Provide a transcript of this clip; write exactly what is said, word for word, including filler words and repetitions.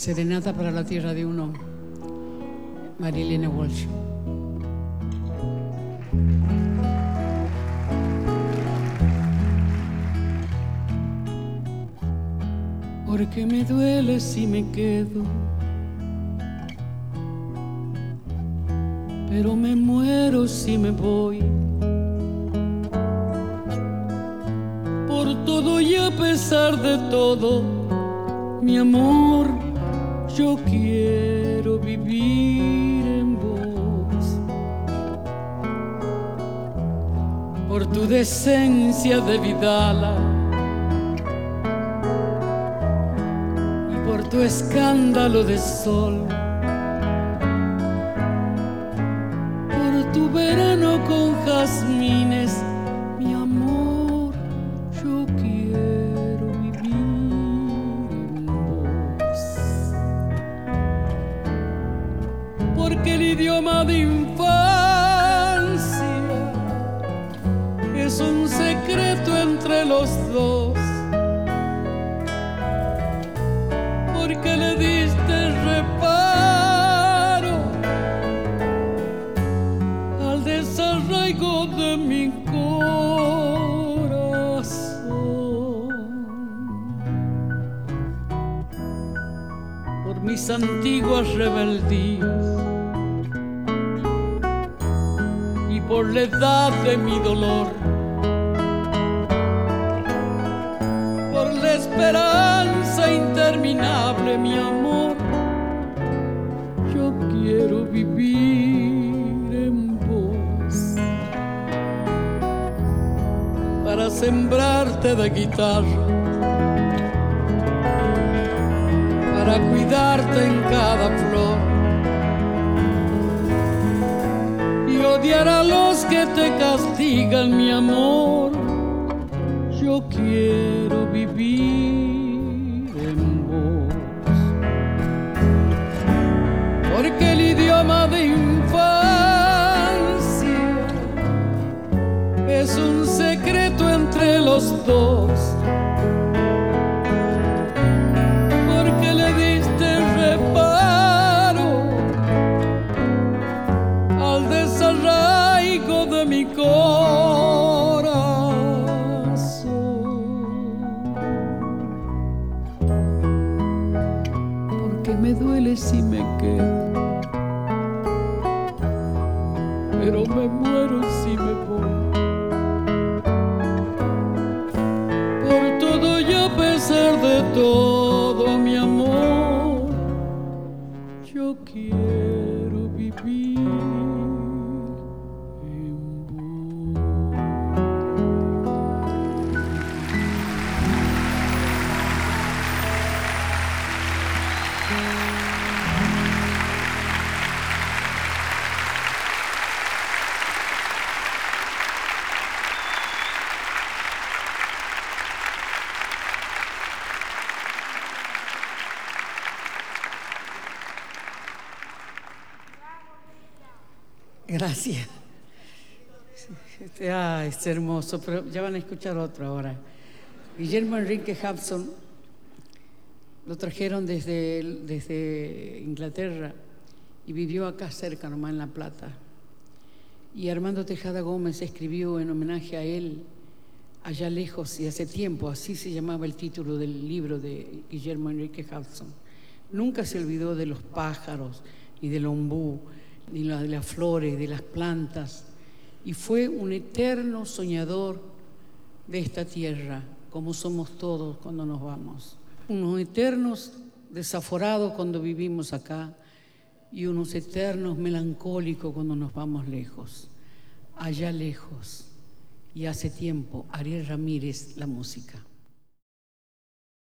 Serenata para la tierra de uno, Marilyn Walsh. Porque me duele si me quedo, pero me muero si me voy. Por todo y a pesar de todo, mi amor, yo quiero vivir en vos. Por tu decencia de vidala y por tu escándalo de sol, por tu verano con jazmines, mi amor, yo quiero vivir en vos. Porque el idioma de infancia es un secreto entre los dos. Porque le diste reparo al desarraigo de mi corazón. Por mis antiguas rebeldías y por la edad de mi dolor, por la esperanza interminable, mi amor, yo quiero vivir en vos. Para sembrarte de guitarra, para cuidarte en cada flor y odiar a los que te castigan, mi amor, yo quiero vivir en vos. Porque el idioma de infancia es un secreto entre los dos. Porque le diste reparo al desarraigo de mi corazón. Porque me duele si me quedo, pero me muero si me voy. Por todo y a pesar de todo, mi amor, yo quiero vivir en vos. Gracias. Ah, es hermoso, pero ya van a escuchar otro ahora. Guillermo Enrique Hudson lo trajeron desde, desde Inglaterra y vivió acá cerca, nomás en La Plata. Y Armando Tejada Gómez escribió en homenaje a él, Allá lejos y hace tiempo, así se llamaba el título del libro de Guillermo Enrique Hudson. Nunca se olvidó de los pájaros, ni del ombú, ni de las flores, de las plantas, y fue un eterno soñador de esta tierra, como somos todos cuando nos vamos. Unos eternos desaforados cuando vivimos acá y unos eternos melancólicos cuando nos vamos lejos. Allá lejos y hace tiempo, Ariel Ramírez, la música.